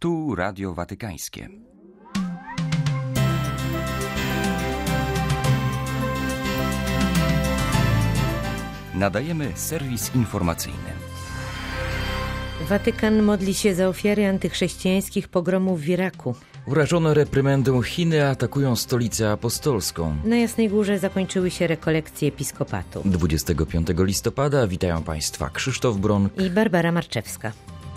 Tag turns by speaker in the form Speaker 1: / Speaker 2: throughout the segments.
Speaker 1: Tu Radio Watykańskie. Nadajemy serwis informacyjny.
Speaker 2: Watykan modli się za ofiary antychrześcijańskich pogromów w Iraku.
Speaker 3: Urażone reprymendą Chiny atakują stolicę apostolską.
Speaker 2: Na Jasnej Górze zakończyły się rekolekcje episkopatu.
Speaker 3: 25 listopada witają Państwa Krzysztof Bronk
Speaker 2: i Barbara Marczewska.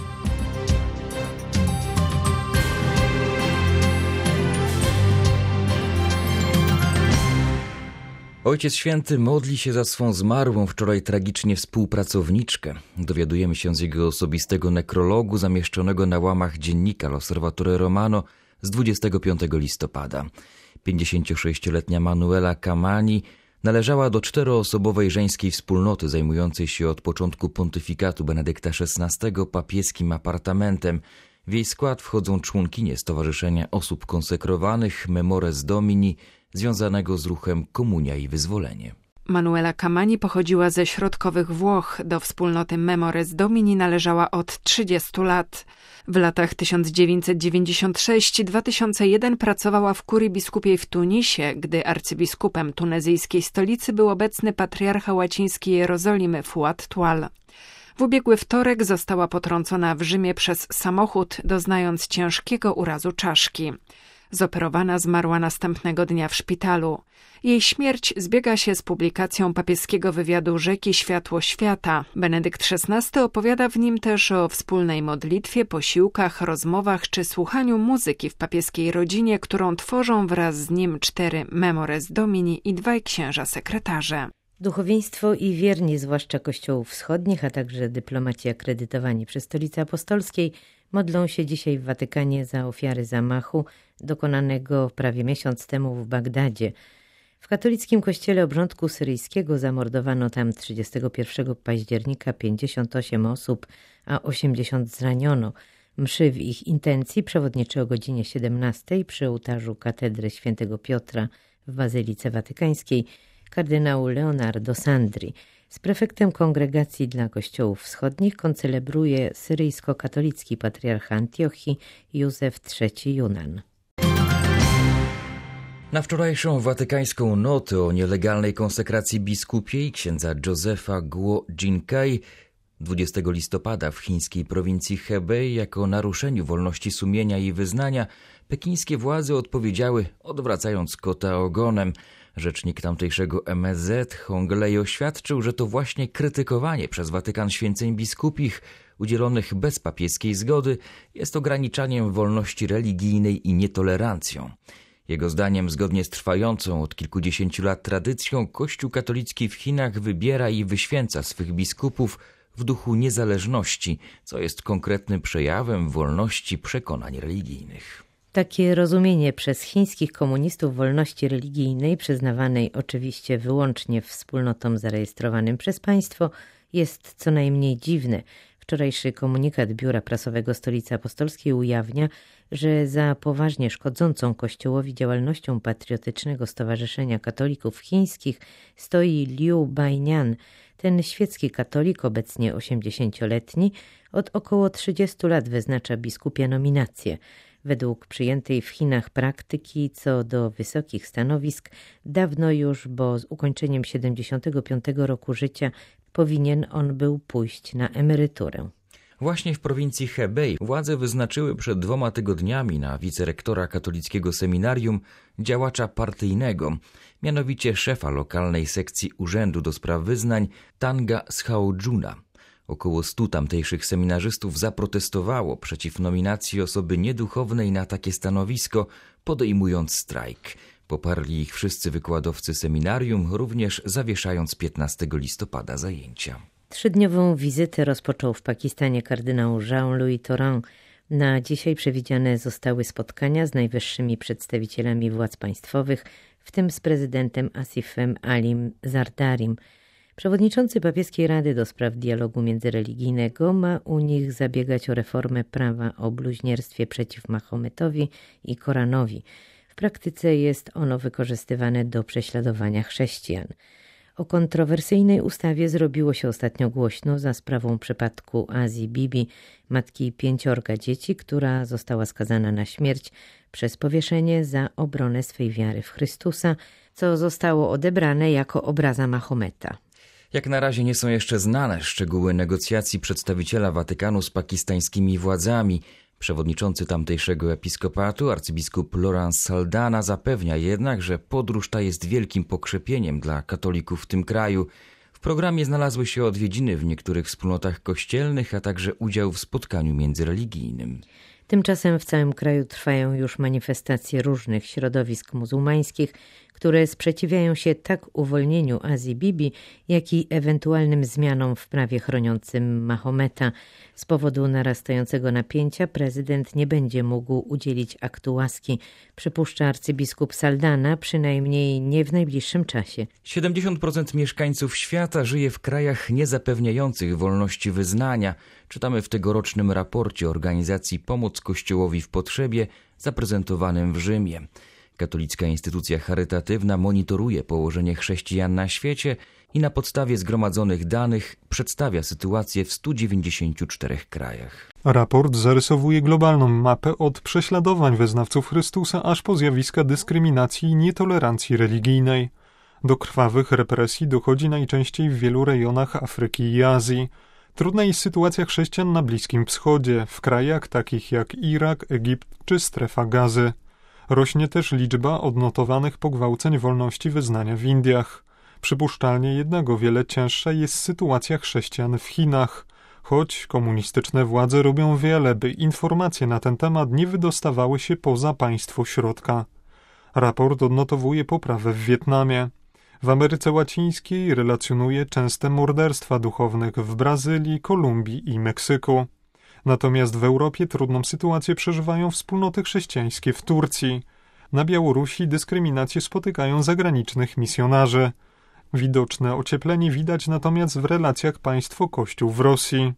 Speaker 3: Ojciec Święty modli się za swą zmarłą wczoraj tragicznie współpracowniczkę. Dowiadujemy się z jego osobistego nekrologu zamieszczonego na łamach dziennika L'Osservatore Romano z 25 listopada. 56-letnia Manuela Camani należała do 4-osobowej żeńskiej wspólnoty zajmującej się od początku pontyfikatu Benedykta XVI papieskim apartamentem. W jej skład wchodzą członkinie Stowarzyszenia Osób Konsekrowanych Memores Domini, związanego z ruchem Komunia i Wyzwolenie.
Speaker 4: Manuela Camani pochodziła ze środkowych Włoch. Do wspólnoty Memores Domini należała od 30 lat. W latach 1996-2001 pracowała w kurii biskupiej w Tunisie, gdy arcybiskupem tunezyjskiej stolicy był obecny patriarcha łaciński Jerozolimy Fuad Tual. W ubiegły wtorek została potrącona w Rzymie przez samochód, doznając ciężkiego urazu czaszki. Zoperowana zmarła następnego dnia w szpitalu. Jej śmierć zbiega się z publikacją papieskiego wywiadu Rzeki Światło Świata. Benedykt XVI opowiada w nim też o wspólnej modlitwie, posiłkach, rozmowach czy słuchaniu muzyki w papieskiej rodzinie, którą tworzą wraz z nim 4 Memores Domini i 2 księża sekretarze.
Speaker 2: Duchowieństwo i wierni, zwłaszcza kościołów wschodnich, a także dyplomaci akredytowani przy Stolicy Apostolskiej, modlą się dzisiaj w Watykanie za ofiary zamachu dokonanego prawie miesiąc temu w Bagdadzie. W katolickim kościele obrządku syryjskiego zamordowano tam 31 października 58 osób, a 80 zraniono. Mszy w ich intencji przewodniczy o godzinie 17 przy ołtarzu katedry Świętego Piotra w Bazylice Watykańskiej kardynał Leonardo Sandri. Z prefektem Kongregacji dla Kościołów Wschodnich koncelebruje syryjsko-katolicki patriarcha Antiochii Józef III Junan.
Speaker 3: Na wczorajszą watykańską notę o nielegalnej konsekracji biskupiej księdza Józefa Guo Jinkai 20 listopada w chińskiej prowincji Hebei jako naruszeniu wolności sumienia i wyznania pekińskie władze odpowiedziały, odwracając kota ogonem. Rzecznik tamtejszego MSZ Hong Lei oświadczył, że to właśnie krytykowanie przez Watykan święceń biskupich udzielonych bez papieskiej zgody jest ograniczaniem wolności religijnej i nietolerancją. Jego zdaniem, zgodnie z trwającą od kilkudziesięciu lat tradycją, Kościół katolicki w Chinach wybiera i wyświęca swych biskupów w duchu niezależności, co jest konkretnym przejawem wolności przekonań religijnych.
Speaker 2: Takie rozumienie przez chińskich komunistów wolności religijnej, przyznawanej oczywiście wyłącznie wspólnotom zarejestrowanym przez państwo, jest co najmniej dziwne. Wczorajszy komunikat Biura Prasowego Stolicy Apostolskiej ujawnia, że za poważnie szkodzącą Kościołowi działalnością patriotycznego Stowarzyszenia Katolików Chińskich stoi Liu Bainian. Ten świecki katolik, obecnie 80-letni, od około 30 lat wyznacza biskupie nominacje. Według przyjętej w Chinach praktyki co do wysokich stanowisk dawno już, bo z ukończeniem 75 roku życia powinien on był pójść na emeryturę.
Speaker 3: Właśnie w prowincji Hebei władze wyznaczyły przed 2 tygodniami na wicerektora katolickiego seminarium działacza partyjnego, mianowicie szefa lokalnej sekcji Urzędu do Spraw Wyznań Tanga Schaojuna. Około 100 tamtejszych seminarzystów zaprotestowało przeciw nominacji osoby nieduchownej na takie stanowisko, podejmując strajk. Poparli ich wszyscy wykładowcy seminarium, również zawieszając 15 listopada zajęcia.
Speaker 2: 3-dniową wizytę rozpoczął w Pakistanie kardynał Jean-Louis Thoran. Na dzisiaj przewidziane zostały spotkania z najwyższymi przedstawicielami władz państwowych, w tym z prezydentem Asifem Alim Zardarim. Przewodniczący Papieskiej Rady do Spraw Dialogu Międzyreligijnego ma u nich zabiegać o reformę prawa o bluźnierstwie przeciw Mahometowi i Koranowi. W praktyce jest ono wykorzystywane do prześladowania chrześcijan. O kontrowersyjnej ustawie zrobiło się ostatnio głośno za sprawą przypadku Asie Bibi, matki 5 dzieci, która została skazana na śmierć przez powieszenie za obronę swej wiary w Chrystusa, co zostało odebrane jako obraza Mahometa.
Speaker 3: Jak na razie nie są jeszcze znane szczegóły negocjacji przedstawiciela Watykanu z pakistańskimi władzami. Przewodniczący tamtejszego episkopatu, arcybiskup Lawrence Saldana, zapewnia jednak, że podróż ta jest wielkim pokrzepieniem dla katolików w tym kraju. W programie znalazły się odwiedziny w niektórych wspólnotach kościelnych, a także udział w spotkaniu międzyreligijnym.
Speaker 2: Tymczasem w całym kraju trwają już manifestacje różnych środowisk muzułmańskich, które sprzeciwiają się tak uwolnieniu Asie Bibi, jak i ewentualnym zmianom w prawie chroniącym Mahometa. Z powodu narastającego napięcia prezydent nie będzie mógł udzielić aktu łaski, przypuszcza arcybiskup Saldana, przynajmniej nie w najbliższym czasie.
Speaker 3: 70% mieszkańców świata żyje w krajach niezapewniających wolności wyznania. Czytamy w tegorocznym raporcie organizacji Pomoc Kościołowi w Potrzebie zaprezentowanym w Rzymie. Katolicka instytucja charytatywna monitoruje położenie chrześcijan na świecie i na podstawie zgromadzonych danych przedstawia sytuację w 194 krajach.
Speaker 5: Raport zarysowuje globalną mapę od prześladowań wyznawców Chrystusa aż po zjawiska dyskryminacji i nietolerancji religijnej. Do krwawych represji dochodzi najczęściej w wielu rejonach Afryki i Azji. Trudna jest sytuacja chrześcijan na Bliskim Wschodzie, w krajach takich jak Irak, Egipt czy Strefa Gazy. Rośnie też liczba odnotowanych pogwałceń wolności wyznania w Indiach. Przypuszczalnie jednak o wiele cięższa jest sytuacja chrześcijan w Chinach, choć komunistyczne władze robią wiele, by informacje na ten temat nie wydostawały się poza państwo środka. Raport odnotowuje poprawę w Wietnamie. W Ameryce Łacińskiej relacjonuje częste morderstwa duchownych w Brazylii, Kolumbii i Meksyku. Natomiast w Europie trudną sytuację przeżywają wspólnoty chrześcijańskie w Turcji. Na Białorusi dyskryminację spotykają zagranicznych misjonarzy. Widoczne ocieplenie widać natomiast w relacjach państwo-kościół w Rosji.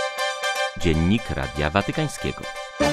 Speaker 6: Dziennik Radia Watykańskiego.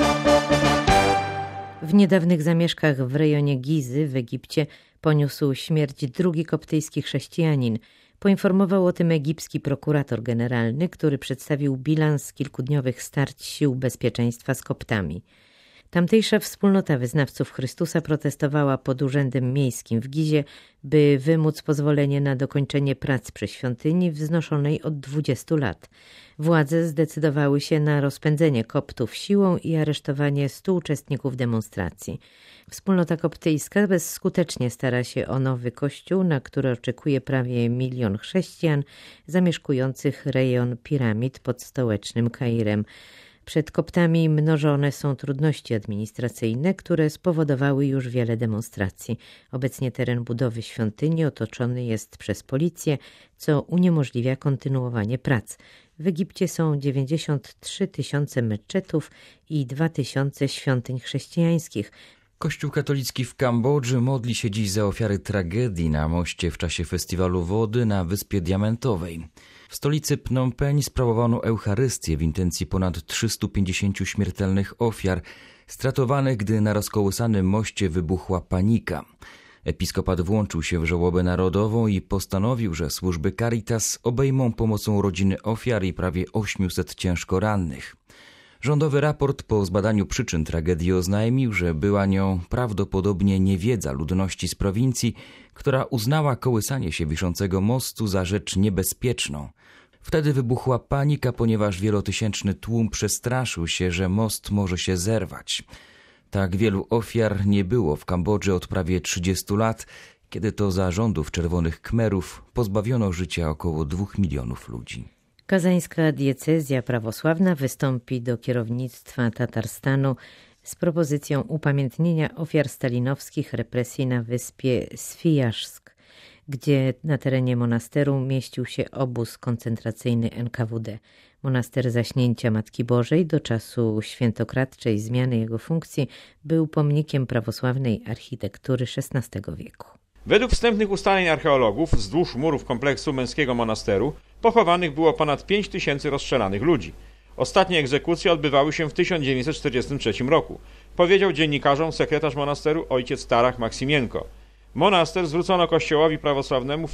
Speaker 2: W niedawnych zamieszkach w rejonie Gizy w Egipcie poniósł śmierć drugi koptyjski chrześcijanin. Poinformował o tym egipski prokurator generalny, który przedstawił bilans kilkudniowych starć sił bezpieczeństwa z Koptami. Tamtejsza wspólnota wyznawców Chrystusa protestowała pod Urzędem Miejskim w Gizie, by wymóc pozwolenie na dokończenie prac przy świątyni wznoszonej od 20 lat. Władze zdecydowały się na rozpędzenie Koptów siłą i aresztowanie 100 uczestników demonstracji. Wspólnota koptyjska bezskutecznie stara się o nowy kościół, na który oczekuje prawie 1 milion chrześcijan zamieszkujących rejon piramid pod stołecznym Kairem. Przed Koptami mnożone są trudności administracyjne, które spowodowały już wiele demonstracji. Obecnie teren budowy świątyni otoczony jest przez policję, co uniemożliwia kontynuowanie prac. W Egipcie są 93 000 meczetów i 2 000 świątyń chrześcijańskich.
Speaker 3: Kościół katolicki w Kambodży modli się dziś za ofiary tragedii na moście w czasie festiwalu wody na Wyspie Diamentowej. W stolicy Phnom Penh sprawowano Eucharystię w intencji ponad 350 śmiertelnych ofiar, stratowanych, gdy na rozkołysanym moście wybuchła panika. Episkopat włączył się w żałobę narodową i postanowił, że służby Caritas obejmą pomocą rodziny ofiar i prawie 800 ciężko rannych. Rządowy raport po zbadaniu przyczyn tragedii oznajmił, że była nią prawdopodobnie niewiedza ludności z prowincji, która uznała kołysanie się wiszącego mostu za rzecz niebezpieczną. Wtedy wybuchła panika, ponieważ wielotysięczny tłum przestraszył się, że most może się zerwać. Tak wielu ofiar nie było w Kambodży od prawie 30 lat, kiedy to za rządów Czerwonych Khmerów pozbawiono życia około 2 milionów ludzi.
Speaker 2: Kazańska diecezja prawosławna wystąpi do kierownictwa Tatarstanu z propozycją upamiętnienia ofiar stalinowskich represji na wyspie Swijażsk, gdzie na terenie monasteru mieścił się obóz koncentracyjny NKWD. Monaster Zaśnięcia Matki Bożej do czasu świętokradczej zmiany jego funkcji był pomnikiem prawosławnej architektury XVI wieku.
Speaker 7: Według wstępnych ustaleń archeologów wzdłuż murów kompleksu męskiego monasteru pochowanych było ponad 5 000 rozstrzelanych ludzi. Ostatnie egzekucje odbywały się w 1943 roku, powiedział dziennikarzom sekretarz monasteru ojciec Tarach Maksimienko. Monaster zwrócono Kościołowi prawosławnemu w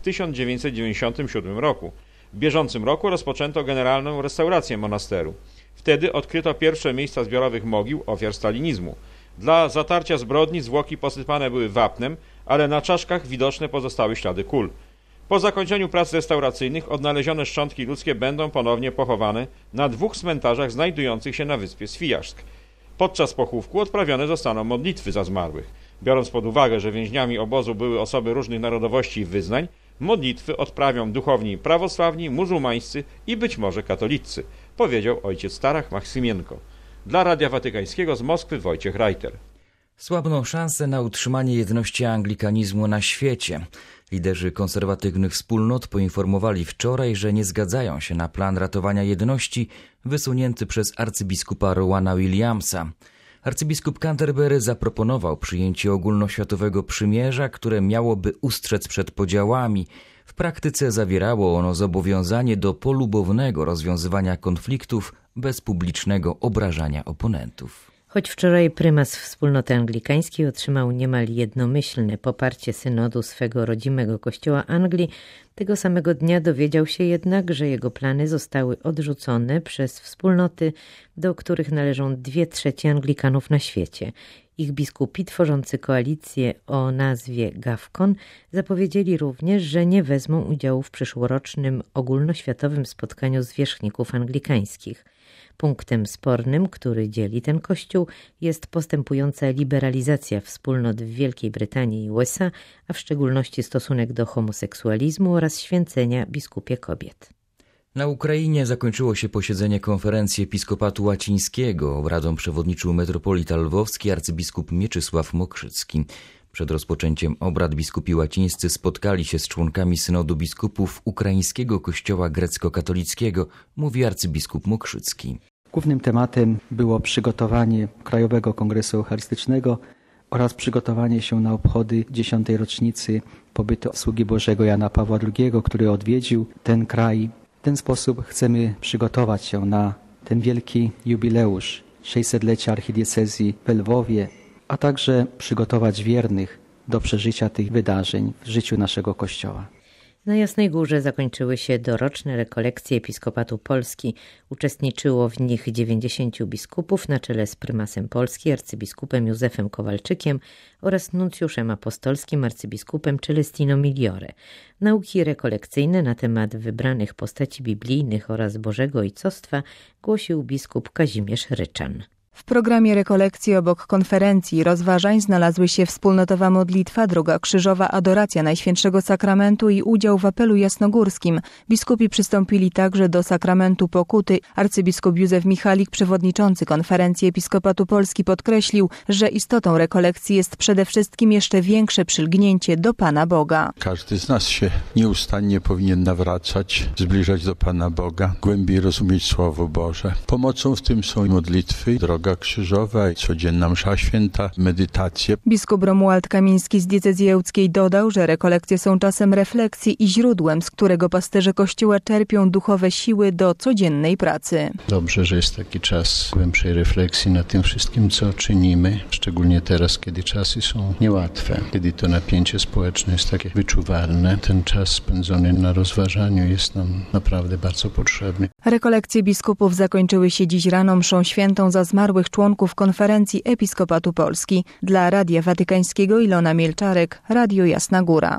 Speaker 7: 1997 roku. W bieżącym roku rozpoczęto generalną restaurację monasteru. Wtedy odkryto pierwsze miejsca zbiorowych mogił ofiar stalinizmu. Dla zatarcia zbrodni zwłoki posypane były wapnem, ale na czaszkach widoczne pozostały ślady kul. Po zakończeniu prac restauracyjnych odnalezione szczątki ludzkie będą ponownie pochowane na 2 cmentarzach znajdujących się na wyspie Swijarzsk. Podczas pochówku odprawione zostaną modlitwy za zmarłych. Biorąc pod uwagę, że więźniami obozu były osoby różnych narodowości i wyznań, modlitwy odprawią duchowni prawosławni, muzułmańscy i być może katolicy, powiedział ojciec Starach Maksymienko. Dla Radia Watykańskiego z Moskwy Wojciech Reiter.
Speaker 3: Słabną szansę na utrzymanie jedności anglikanizmu na świecie. Liderzy konserwatywnych wspólnot poinformowali wczoraj, że nie zgadzają się na plan ratowania jedności wysunięty przez arcybiskupa Rowana Williamsa. Arcybiskup Canterbury zaproponował przyjęcie ogólnoświatowego przymierza, które miałoby ustrzec przed podziałami. W praktyce zawierało ono zobowiązanie do polubownego rozwiązywania konfliktów bez publicznego obrażania oponentów.
Speaker 2: Choć wczoraj prymas wspólnoty anglikańskiej otrzymał niemal jednomyślne poparcie synodu swego rodzimego kościoła Anglii, tego samego dnia dowiedział się jednak, że jego plany zostały odrzucone przez wspólnoty, do których należą 2/3 Anglikanów na świecie. Ich biskupi tworzący koalicję o nazwie GAFCON zapowiedzieli również, że nie wezmą udziału w przyszłorocznym ogólnoświatowym spotkaniu zwierzchników anglikańskich. Punktem spornym, który dzieli ten kościół, jest postępująca liberalizacja wspólnot w Wielkiej Brytanii i USA, a w szczególności stosunek do homoseksualizmu oraz święcenia biskupie kobiet.
Speaker 3: Na Ukrainie zakończyło się posiedzenie konferencji Episkopatu Łacińskiego. Obradom przewodniczył metropolita lwowski arcybiskup Mieczysław Mokrzycki. Przed rozpoczęciem obrad biskupi łacińscy spotkali się z członkami synodu biskupów Ukraińskiego Kościoła Grecko-Katolickiego, mówi arcybiskup Mokrzycki.
Speaker 8: Głównym tematem było przygotowanie Krajowego Kongresu Eucharystycznego oraz przygotowanie się na obchody 10. rocznicy pobytu sługi Bożego Jana Pawła II, który odwiedził ten kraj. W ten sposób chcemy przygotować się na ten wielki jubileusz 600-lecia archidiecezji w Lwowie, a także przygotować wiernych do przeżycia tych wydarzeń w życiu naszego Kościoła.
Speaker 2: Na Jasnej Górze zakończyły się doroczne rekolekcje Episkopatu Polski. Uczestniczyło w nich 90 biskupów na czele z prymasem Polski arcybiskupem Józefem Kowalczykiem oraz nuncjuszem apostolskim arcybiskupem Celestino Migliore. Nauki rekolekcyjne na temat wybranych postaci biblijnych oraz Bożego Ojcostwa głosił biskup Kazimierz Ryczan.
Speaker 9: W programie rekolekcji obok konferencji rozważań znalazły się wspólnotowa modlitwa, droga krzyżowa, adoracja Najświętszego Sakramentu i udział w apelu jasnogórskim. Biskupi przystąpili także do sakramentu pokuty. Arcybiskup Józef Michalik, przewodniczący konferencji Episkopatu Polski, podkreślił, że istotą rekolekcji jest przede wszystkim jeszcze większe przylgnięcie do Pana Boga.
Speaker 10: Każdy z nas się nieustannie powinien nawracać, zbliżać do Pana Boga, głębiej rozumieć Słowo Boże. Pomocą w tym są modlitwy, droga krzyżowa, codzienna msza święta, medytacje.
Speaker 9: Biskup Romuald Kamiński z diecezji ełckiej dodał, że rekolekcje są czasem refleksji i źródłem, z którego pasterze Kościoła czerpią duchowe siły do codziennej pracy.
Speaker 11: Dobrze, że jest taki czas głębszej refleksji nad tym wszystkim, co czynimy, szczególnie teraz, kiedy czasy są niełatwe, kiedy to napięcie społeczne jest takie wyczuwalne. Ten czas spędzony na rozważaniu jest nam naprawdę bardzo potrzebny.
Speaker 9: Rekolekcje biskupów zakończyły się dziś rano mszą świętą za zmarłych członków konferencji Episkopatu Polski. Dla Radia Watykańskiego Ilona Mielczarek, Radio Jasna Góra.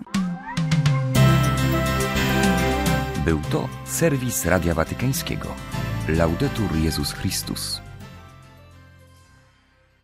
Speaker 1: Był to serwis Radia Watykańskiego. Laudetur Jezus Chrystus.